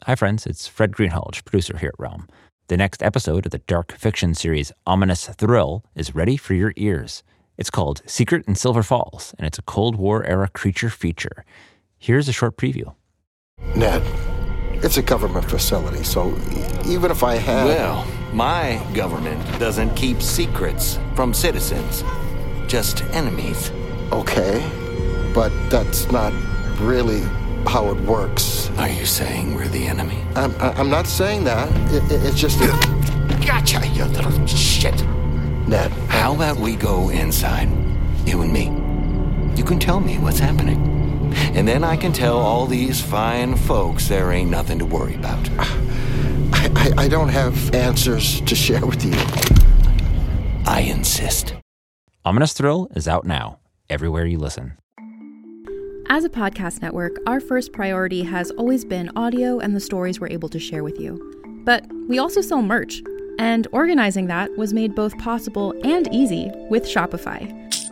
Hi, friends. It's Fred Greenhalgh, producer here at Realm. The next episode of the dark fiction series Ominous Thrill is ready for your ears. It's called Secret in Silver Falls, and it's a Cold War-era creature feature. Here's a short preview. Ned, it's a government facility, so even if I had... Well, my government doesn't keep secrets from citizens, just enemies. Okay, but that's not really how it works. Are you saying we're the enemy? I'm not saying that. It's just... Gotcha, you little shit. Ned. How about we go inside, you and me? You can tell me what's happening. And then I can tell all these fine folks there ain't nothing to worry about. I don't have answers to share with you. I insist. Ominous Thrill is out now, everywhere you listen. As a podcast network, our first priority has always been audio and the stories we're able to share with you. But we also sell merch, and organizing that was made both possible and easy with Shopify.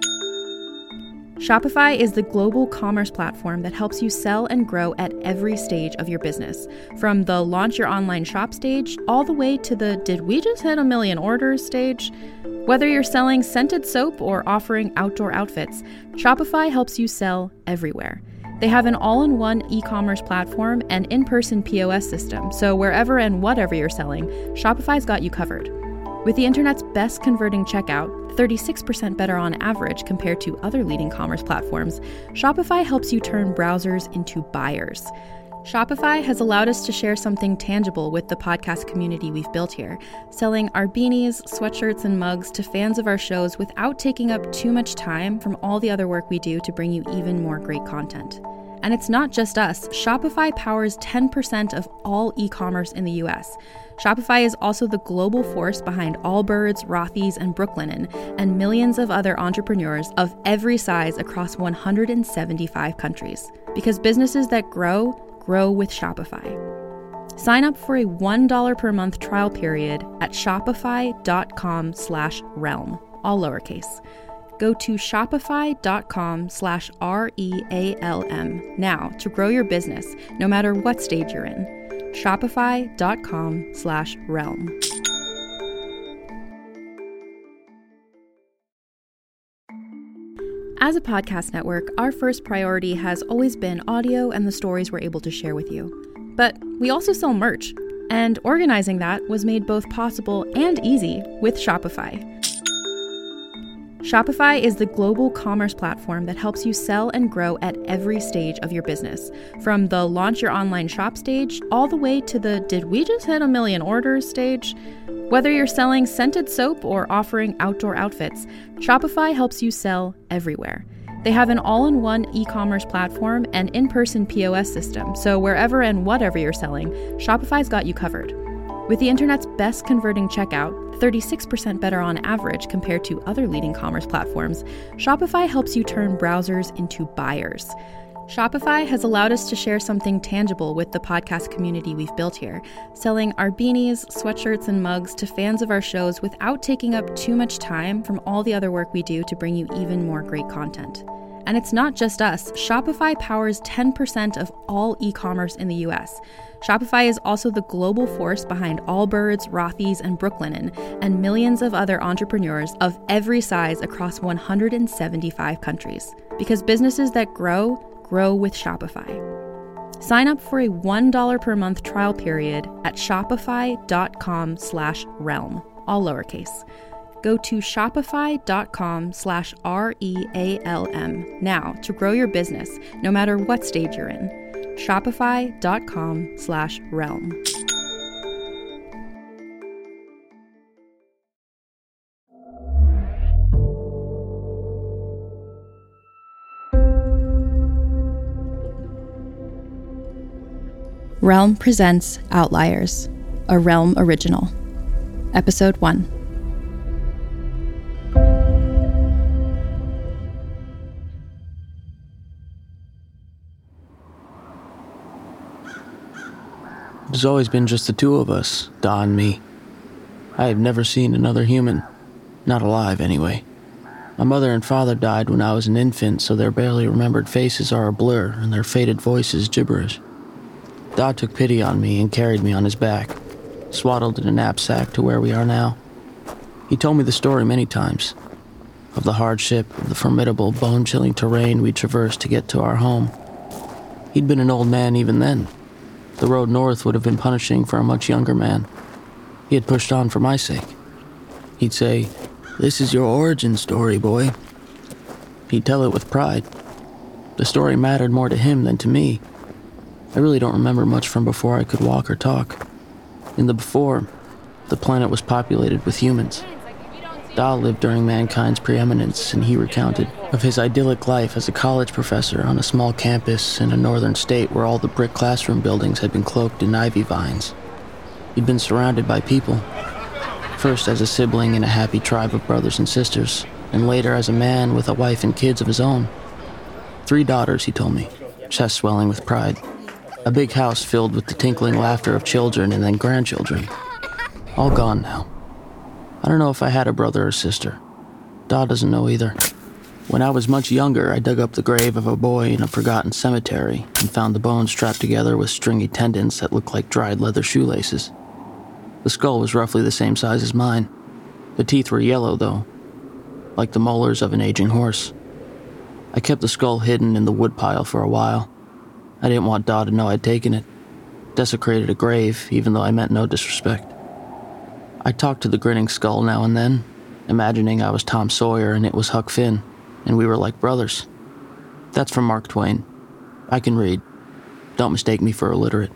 Shopify is the global commerce platform that helps you sell and grow at every stage of your business, from the launch your online shop stage all the way to the did we just hit 1 million orders stage. Whether you're selling scented soap or offering outdoor outfits, Shopify helps you sell everywhere. They have an all-in-one e-commerce platform and in-person POS system, so wherever and whatever you're selling, Shopify's got you covered. With the internet's best converting checkout, 36% better on average compared to other leading commerce platforms, Shopify helps you turn browsers into buyers. Shopify has allowed us to share something tangible with the podcast community we've built here, selling our beanies, sweatshirts, and mugs to fans of our shows without taking up too much time from all the other work we do to bring you even more great content. And it's not just us. Shopify powers 10% of all e-commerce in the US. Shopify is also the global force behind Allbirds, Rothy's, and Brooklinen, and millions of other entrepreneurs of every size across 175 countries. Because businesses that grow with Shopify. Sign up for a $1 per month trial period at shopify.com/realm, all lowercase. Go to shopify.com/REALM now to grow your business, no matter what stage you're in. Shopify.com/realm. As a podcast network, our first priority has always been audio and the stories we're able to share with you. But we also sell merch, and organizing that was made both possible and easy with Shopify. Shopify is the global commerce platform that helps you sell and grow at every stage of your business, from the launch your online shop stage all the way to the did we just hit 1 million orders stage. Whether you're selling scented soap or offering outdoor outfits, Shopify helps you sell everywhere. They have an all-in-one e-commerce platform and in-person POS system, so wherever and whatever you're selling, Shopify's got you covered. With the internet's best converting checkout, 36% better on average compared to other leading commerce platforms, Shopify helps you turn browsers into buyers. Shopify has allowed us to share something tangible with the podcast community we've built here, selling our beanies, sweatshirts, and mugs to fans of our shows without taking up too much time from all the other work we do to bring you even more great content. And it's not just us. Shopify powers 10% of all e-commerce in the US. Shopify is also the global force behind Allbirds, Rothy's, and Brooklinen, and millions of other entrepreneurs of every size across 175 countries. Because businesses that grow with Shopify. Sign up for a $1 per month trial period at shopify.com/realm, all lowercase. Go to shopify.com/REALM now to grow your business, no matter what stage you're in. Shopify.com/realm. Realm presents Outliers, a Realm original. Episode 1. There's always been just the two of us, Da and me. I have never seen another human. Not alive, anyway. My mother and father died when I was an infant, so their barely remembered faces are a blur and their faded voices gibberish. Da took pity on me and carried me on his back, swaddled in a knapsack to where we are now. He told me the story many times, of the hardship, of the formidable, bone-chilling terrain we traversed to get to our home. He'd been an old man even then. The road north would have been punishing for a much younger man. He had pushed on for my sake. He'd say, "This is your origin story, boy." He'd tell it with pride. The story mattered more to him than to me. I really don't remember much from before I could walk or talk. In the before, the planet was populated with humans. Da lived during mankind's preeminence, and he recounted of his idyllic life as a college professor on a small campus in a northern state where all the brick classroom buildings had been cloaked in ivy vines. He'd been surrounded by people, first as a sibling in a happy tribe of brothers and sisters, and later as a man with a wife and kids of his own. 3 daughters, he told me, chest swelling with pride. A big house filled with the tinkling laughter of children and then grandchildren. All gone now. I don't know if I had a brother or sister. Da doesn't know either. When I was much younger, I dug up the grave of a boy in a forgotten cemetery and found the bones strapped together with stringy tendons that looked like dried leather shoelaces. The skull was roughly the same size as mine. The teeth were yellow, though, like the molars of an aging horse. I kept the skull hidden in the woodpile for a while. I didn't want Da to know I'd taken it. Desecrated a grave, even though I meant no disrespect. I talked to the grinning skull now and then, imagining I was Tom Sawyer and it was Huck Finn, and we were like brothers. That's from Mark Twain. I can read. Don't mistake me for illiterate.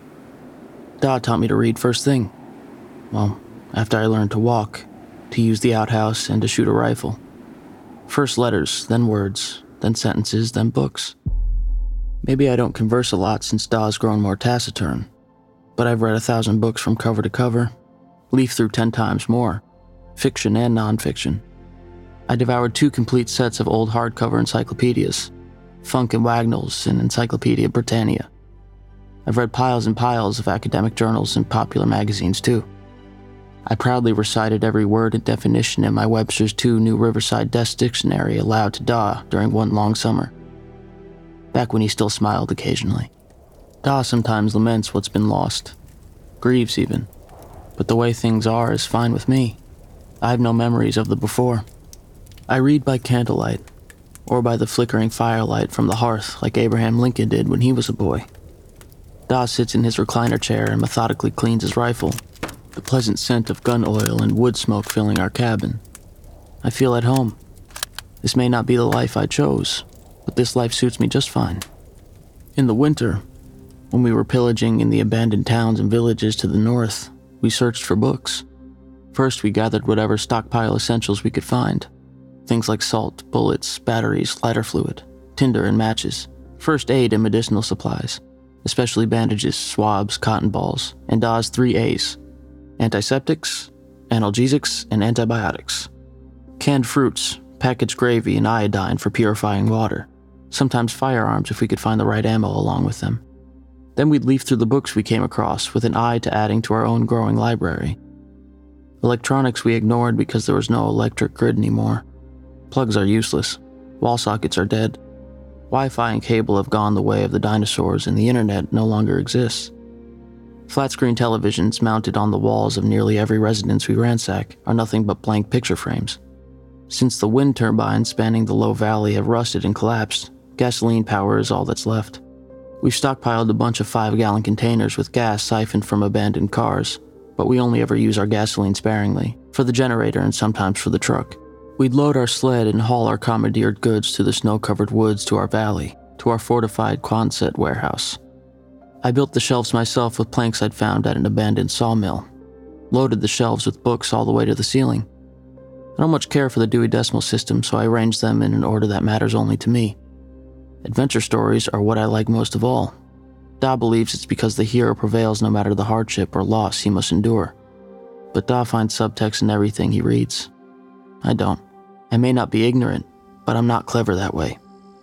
Da taught me to read first thing. Well, after I learned to walk, to use the outhouse, and to shoot a rifle. First letters, then words, then sentences, then books. Maybe I don't converse a lot since Da's grown more taciturn, but I've read 1,000 books from cover to cover, leafed through 10 times more, fiction and nonfiction. I devoured 2 complete sets of old hardcover encyclopedias, Funk and Wagnall's and Encyclopedia Britannia. I've read piles and piles of academic journals and popular magazines too. I proudly recited every word and definition in my Webster's 2 New Riverside Desk Dictionary aloud to Da during one long summer, back when he still smiled occasionally. Da sometimes laments what's been lost, grieves even, but the way things are is fine with me. I have no memories of the before. I read by candlelight, or by the flickering firelight from the hearth like Abraham Lincoln did when he was a boy. Da sits in his recliner chair and methodically cleans his rifle, the pleasant scent of gun oil and wood smoke filling our cabin. I feel at home. This may not be the life I chose, but this life suits me just fine. In the winter, when we were pillaging in the abandoned towns and villages to the north, we searched for books. First, we gathered whatever stockpile essentials we could find. Things like salt, bullets, batteries, lighter fluid, tinder and matches, first aid and medicinal supplies, especially bandages, swabs, cotton balls, and Da's 3 A's: antiseptics, analgesics, and antibiotics. Canned fruits, packaged gravy, and iodine for purifying water. Sometimes firearms if we could find the right ammo along with them. Then we'd leaf through the books we came across with an eye to adding to our own growing library. Electronics we ignored because there was no electric grid anymore. Plugs are useless. Wall sockets are dead. Wi-Fi and cable have gone the way of the dinosaurs, and the internet no longer exists. Flat-screen televisions mounted on the walls of nearly every residence we ransack are nothing but blank picture frames. Since the wind turbines spanning the low valley have rusted and collapsed, gasoline power is all that's left. We've stockpiled a bunch of 5-gallon containers with gas siphoned from abandoned cars, but we only ever use our gasoline sparingly, for the generator and sometimes for the truck. We'd load our sled and haul our commandeered goods through the snow-covered woods to our valley, to our fortified Quonset warehouse. I built the shelves myself with planks I'd found at an abandoned sawmill, loaded the shelves with books all the way to the ceiling. I don't much care for the Dewey Decimal System, so I arranged them in an order that matters only to me. Adventure stories are what I like most of all. Da believes it's because the hero prevails no matter the hardship or loss he must endure. But Da finds subtext in everything he reads. I don't. I may not be ignorant, but I'm not clever that way.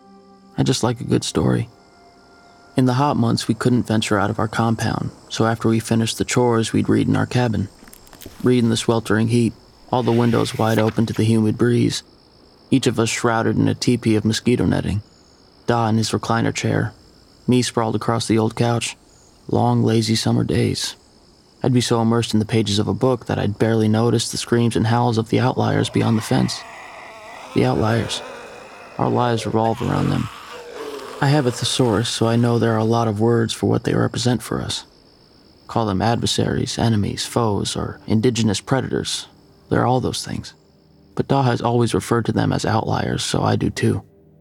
I just like a good story. In the hot months, we couldn't venture out of our compound, so after we finished the chores, we'd read in our cabin. Read in the sweltering heat, all the windows wide open to the humid breeze, each of us shrouded in a teepee of mosquito netting. Da in his recliner chair, me sprawled across the old couch. long, lazy summer days. I'd be so immersed in the pages of a book that I'd barely notice the screams and howls of the outliers beyond the fence. The outliers. Our lives revolve around them. I have a thesaurus, so I know there are a lot of words for what they represent for us. Call them adversaries, enemies, foes, or indigenous predators. They're all those things. But Da has always referred to them as outliers, so I do too.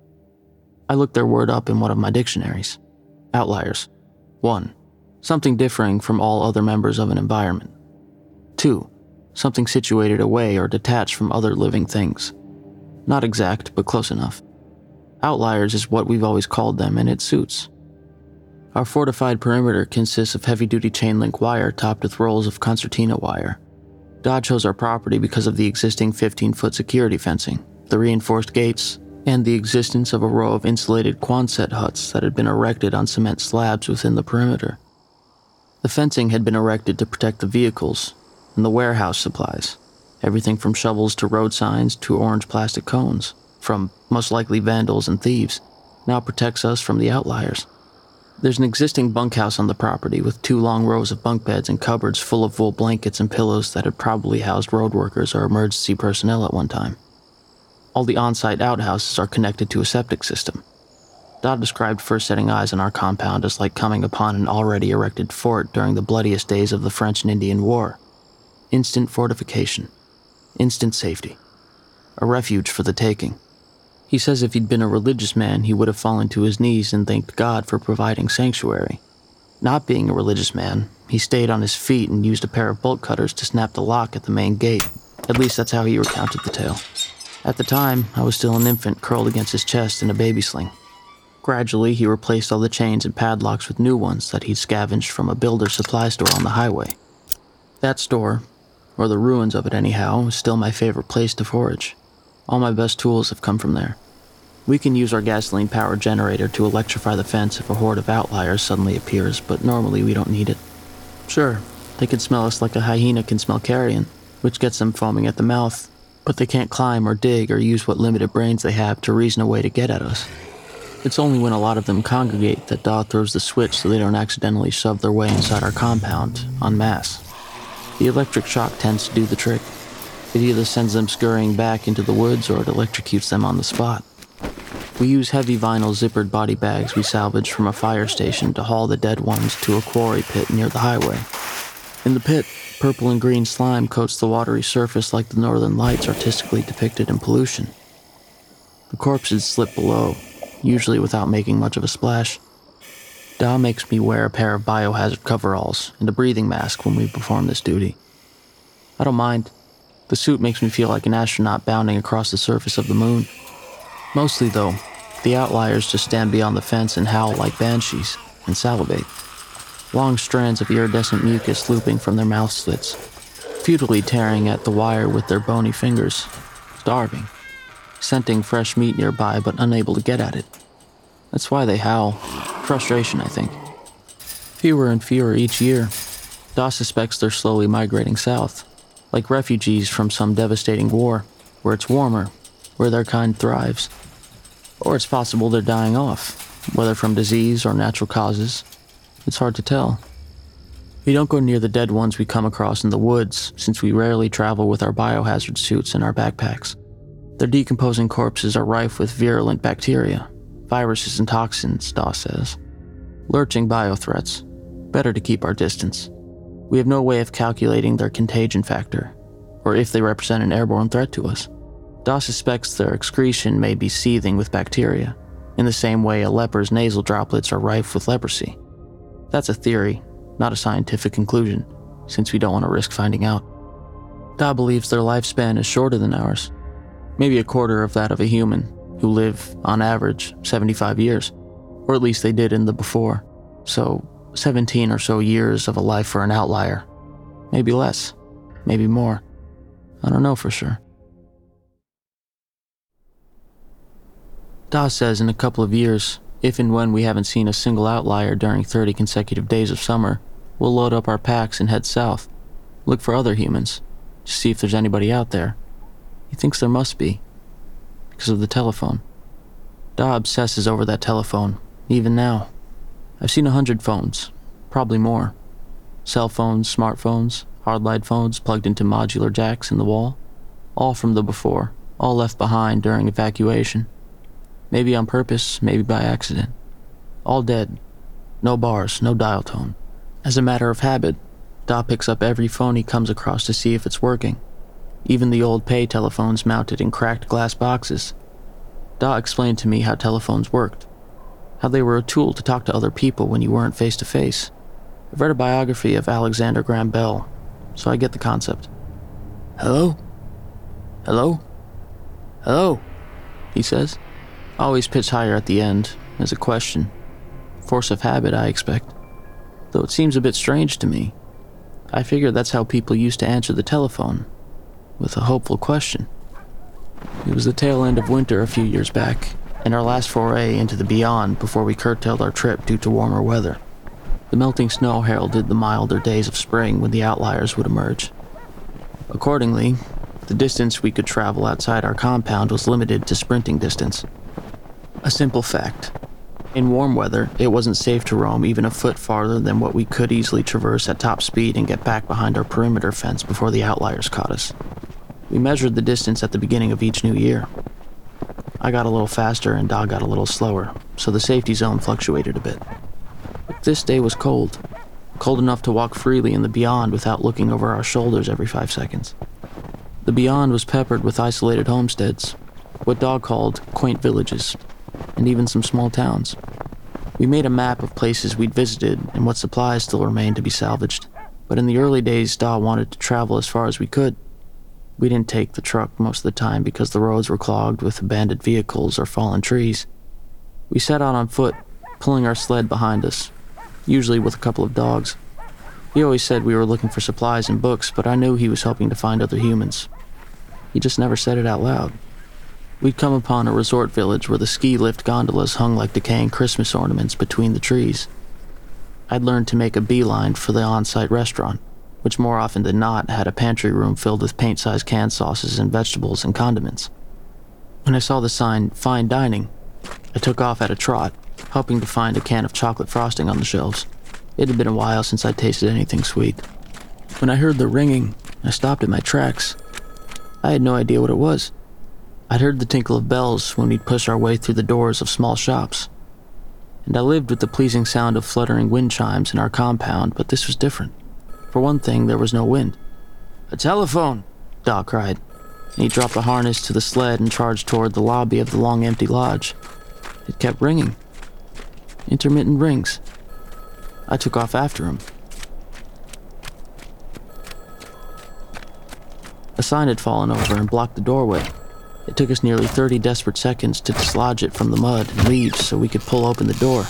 I looked their word up in one of my dictionaries. Outliers. 1. Something differing from all other members of an environment. 2. Something situated away or detached from other living things. Not exact, but close enough. Outliers is what we've always called them, and it suits. Our fortified perimeter consists of heavy-duty chain-link wire topped with rolls of concertina wire. Da chose our property because of the existing 15-foot security fencing, the reinforced gates, and the existence of a row of insulated Quonset huts that had been erected on cement slabs within the perimeter. The fencing had been erected to protect the vehicles and the warehouse supplies, everything from shovels to road signs to orange plastic cones, from most likely vandals and thieves, now protects us from the outliers. There's an existing bunkhouse on the property with 2 long rows of bunk beds and cupboards full of wool blankets and pillows that had probably housed road workers or emergency personnel at one time. All the on-site outhouses are connected to a septic system. Da described first setting eyes on our compound as like coming upon an already erected fort during the bloodiest days of the French and Indian War. Instant fortification. Instant safety. A refuge for the taking. He says if he'd been a religious man, he would have fallen to his knees and thanked God for providing sanctuary. Not being a religious man, he stayed on his feet and used a pair of bolt cutters to snap the lock at the main gate. At least that's how he recounted the tale. At the time, I was still an infant curled against his chest in a baby sling. Gradually, he replaced all the chains and padlocks with new ones that he'd scavenged from a builder's supply store on the highway. That store, or the ruins of it anyhow, is still my favorite place to forage. All my best tools have come from there. We can use our gasoline-powered generator to electrify the fence if a horde of outliers suddenly appears, but normally we don't need it. Sure, they can smell us like a hyena can smell carrion, which gets them foaming at the mouth, but they can't climb or dig or use what limited brains they have to reason a way to get at us. It's only when a lot of them congregate that Da throws the switch so they don't accidentally shove their way inside our compound, en masse. The electric shock tends to do the trick. It either sends them scurrying back into the woods or it electrocutes them on the spot. We use heavy vinyl zippered body bags we salvaged from a fire station to haul the dead ones to a quarry pit near the highway. In the pit, purple and green slime coats the watery surface like the northern lights artistically depicted in pollution. The corpses slip below, usually without making much of a splash. Da makes me wear a pair of biohazard coveralls and a breathing mask when we perform this duty. I don't mind. The suit makes me feel like an astronaut bounding across the surface of the moon. Mostly, though, the outliers just stand beyond the fence and howl like banshees and salivate. Long strands of iridescent mucus looping from their mouth slits, futilely tearing at the wire with their bony fingers, starving, scenting fresh meat nearby but unable to get at it. That's why they howl. Frustration, I think. Fewer and fewer each year. Da suspects they're slowly migrating south, like refugees from some devastating war, where it's warmer, where their kind thrives. Or it's possible they're dying off, whether from disease or natural causes. It's hard to tell. We don't go near the dead ones we come across in the woods, since we rarely travel with our biohazard suits in our backpacks. Their decomposing corpses are rife with virulent bacteria, viruses and toxins, Da says. Lurching biothreats. Better to keep our distance. We have no way of calculating their contagion factor, or if they represent an airborne threat to us. Da suspects their excretion may be seething with bacteria, in the same way a leper's nasal droplets are rife with leprosy. That's a theory, not a scientific conclusion, since we don't want to risk finding out. Da believes their lifespan is shorter than ours, maybe a quarter of that of a human, who live, on average, 75 years, or at least they did in the before, so 17 or so years of a life for an outlier. Maybe less, maybe more. I don't know for sure. Da says in a couple of years, if and when we haven't seen a single outlier during 30 consecutive days of summer, we'll load up our packs and head south, look for other humans, to see if there's anybody out there. He thinks there must be, because of the telephone. Da obsesses over that telephone, even now. I've seen 100 phones, Probably more. Cell phones, smartphones, hardline phones plugged into modular jacks in the wall. All from the before, all left behind during evacuation. Maybe on purpose, maybe by accident. All dead. No bars, no dial tone. As a matter of habit, Da picks up every phone he comes across to see if it's working. Even the old pay telephones mounted in cracked glass boxes. Da explained to me how telephones worked. How they were a tool to talk to other people when you weren't face to face. I've read a biography of Alexander Graham Bell, so I get the concept. Hello? Hello? Hello? He says. Always pitch higher at the end, as a question. Force of habit, I expect. Though it seems a bit strange to me. I figure that's how people used to answer the telephone, with a hopeful question. It was the tail end of winter a few years back, and our last foray into the beyond before we curtailed our trip due to warmer weather. The melting snow heralded the milder days of spring when the outliers would emerge. Accordingly, the distance we could travel outside our compound was limited to sprinting distance. A simple fact. In warm weather, it wasn't safe to roam even a foot farther than what we could easily traverse at top speed and get back behind our perimeter fence before the outliers caught us. We measured the distance at the beginning of each new year. I got a little faster and Da got a little slower, so the safety zone fluctuated a bit. But this day was cold. Cold enough to walk freely in the beyond without looking over our shoulders every 5 seconds. The beyond was peppered with isolated homesteads, what Da called quaint villages, and even some small towns. We made a map of places we'd visited and what supplies still remained to be salvaged, but in the early days Da wanted to travel as far as we could. We didn't take the truck most of the time because the roads were clogged with abandoned vehicles or fallen trees. We set out on foot, pulling our sled behind us, usually with a couple of dogs. He always said we were looking for supplies and books, but I knew he was hoping to find other humans. He just never said it out loud. We'd come upon a resort village where the ski lift gondolas hung like decaying Christmas ornaments between the trees. I'd learned to make a beeline for the on-site restaurant, which more often than not had a pantry room filled with paint-sized canned sauces and vegetables and condiments. When I saw the sign, Fine Dining, I took off at a trot, hoping to find a can of chocolate frosting on the shelves. It had been a while since I'd tasted anything sweet. When I heard the ringing, I stopped at my tracks. I had no idea what it was. I'd heard the tinkle of bells when we'd push our way through the doors of small shops. And I lived with the pleasing sound of fluttering wind chimes in our compound, but this was different. For one thing, there was no wind. "A telephone!" Da cried, and he dropped the harness to the sled and charged toward the lobby of the long empty lodge. It kept ringing. Intermittent rings. I took off after him. A sign had fallen over and blocked the doorway. It took us nearly 30 desperate seconds to dislodge it from the mud and leaves so we could pull open the door.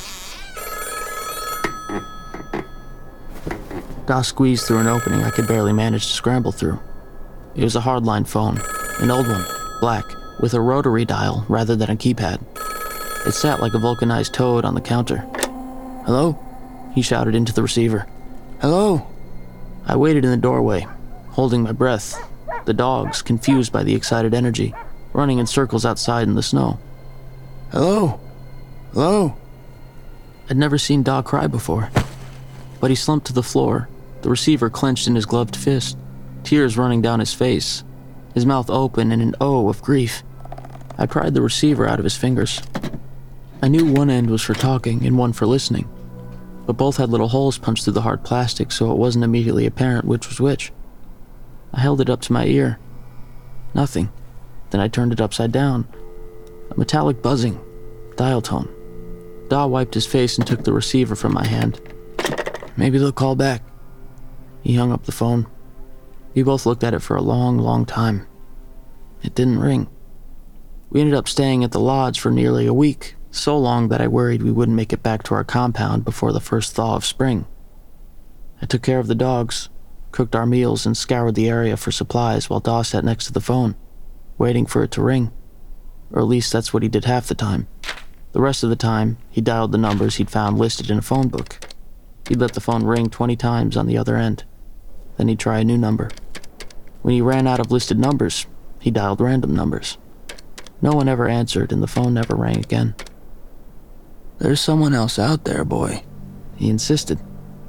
Da squeezed through an opening I could barely manage to scramble through. It was a hardline phone, an old one, black, with a rotary dial rather than a keypad. It sat like a vulcanized toad on the counter. "Hello?" he shouted into the receiver. "Hello?" I waited in the doorway, holding my breath, the dogs, confused by the excited energy, running in circles outside in the snow. "Hello? Hello?" I'd never seen Da cry before, but he slumped to the floor, the receiver clenched in his gloved fist, tears running down his face, his mouth open in an O of grief. I pried the receiver out of his fingers. I knew one end was for talking and one for listening, but both had little holes punched through the hard plastic, so it wasn't immediately apparent which was which. I held it up to my ear. Nothing. Then I turned it upside down. A metallic buzzing. Dial tone. Da wiped his face and took the receiver from my hand. "Maybe they'll call back." He hung up the phone. We both looked at it for a long, long time. It didn't ring. We ended up staying at the lodge for nearly a week, so long that I worried we wouldn't make it back to our compound before the first thaw of spring. I took care of the dogs, cooked our meals, and scoured the area for supplies while Da sat next to the phone, waiting for it to ring. Or at least that's what he did half the time. The rest of the time, he dialed the numbers he'd found listed in a phone book. He'd let the phone ring 20 times on the other end. Then he'd try a new number. When he ran out of listed numbers, he dialed random numbers. No one ever answered, and the phone never rang again. "There's someone else out there, boy," he insisted.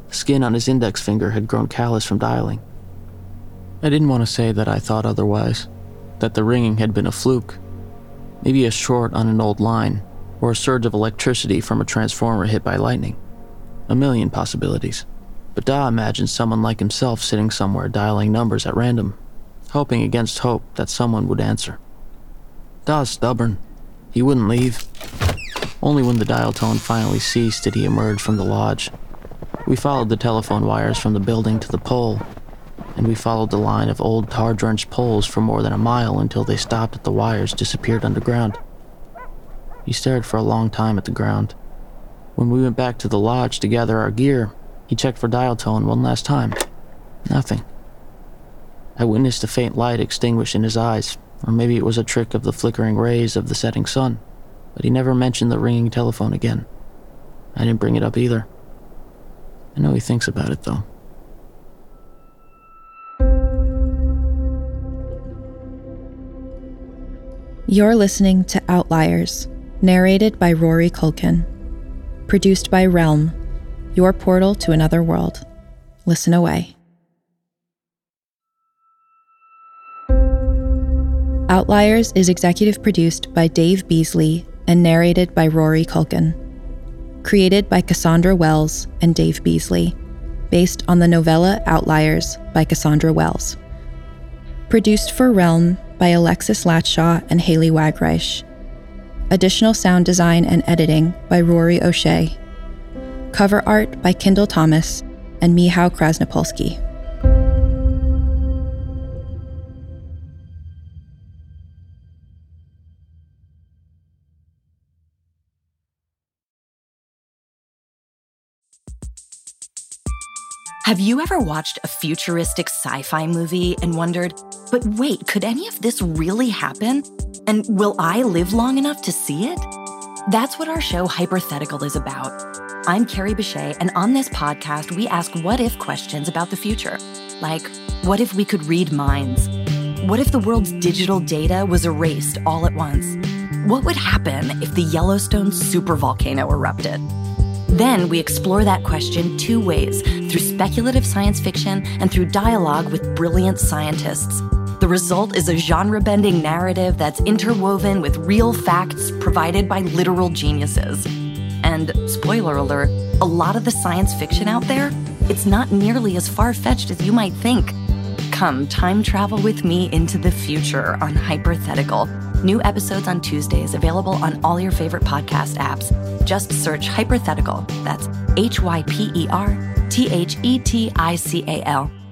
The skin on his index finger had grown callous from dialing. I didn't want to say that I thought otherwise, that the ringing had been a fluke, maybe a short on an old line, or a surge of electricity from a transformer hit by lightning. A million possibilities. But Da imagined someone like himself sitting somewhere dialing numbers at random, hoping against hope that someone would answer. Da's stubborn. He wouldn't leave. Only when the dial tone finally ceased did he emerge from the lodge. We followed the telephone wires from the building to the pole, and we followed the line of old tar-drenched poles for more than a mile until they stopped at the wires disappeared underground. He stared for a long time at the ground. When we went back to the lodge to gather our gear, he checked for dial tone one last time. Nothing. I witnessed a faint light extinguish in his eyes, or maybe it was a trick of the flickering rays of the setting sun, but he never mentioned the ringing telephone again. I didn't bring it up either. I know he thinks about it, though. You're listening to Outliers, narrated by Rory Culkin. Produced by Realm, your portal to another world. Listen away. Outliers is executive produced by Dave Beasley and narrated by Rory Culkin. Created by Cassandra Wells and Dave Beasley, based on the novella Outliers by Cassandra Wells. Produced for Realm by Alexis Latshaw and Haley Wagreich. Additional sound design and editing by Rory O'Shea. Cover art by Kendall Thomas and Michał Krasnopolski. Have you ever watched a futuristic sci-fi movie and wondered, but wait, could any of this really happen? And will I live long enough to see it? That's what our show Hypothetical is about. I'm Carrie Bechet, and on this podcast, we ask what-if questions about the future. Like, what if we could read minds? What if the world's digital data was erased all at once? What would happen if the Yellowstone supervolcano erupted? Then we explore that question two ways, through speculative science fiction and through dialogue with brilliant scientists. The result is a genre-bending narrative that's interwoven with real facts provided by literal geniuses. And, spoiler alert, a lot of the science fiction out there, it's not nearly as far-fetched as you might think. Come time travel with me into the future on Hypothetical. New episodes on Tuesdays, available on all your favorite podcast apps. Just search Hypothetical. That's Hyperthetical.